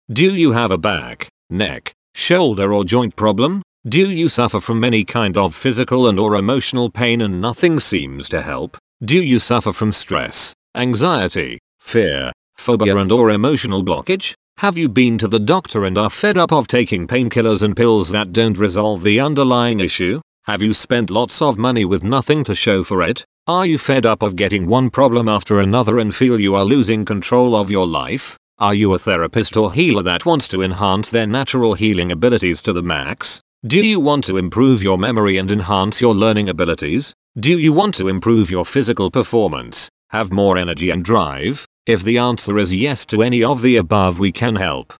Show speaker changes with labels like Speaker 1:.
Speaker 1: Do you have a back, neck, shoulder or joint problem? Do you suffer from any kind of physical and or emotional pain and nothing seems to help? Do you suffer from stress, anxiety, fear, phobia and or emotional blockage? Have you been to the doctor and are fed up of taking painkillers and pills that don't resolve the underlying issue? Have you spent lots of money with nothing to show for it? Are you fed up of getting one problem after another and feel you are losing control of your life? Are you a therapist or healer that wants to enhance their natural healing abilities to the max? Do you want to improve your memory and enhance your learning abilities? Do you want to improve your physical performance, have more energy and drive? If the answer is yes to any of the above, we can help.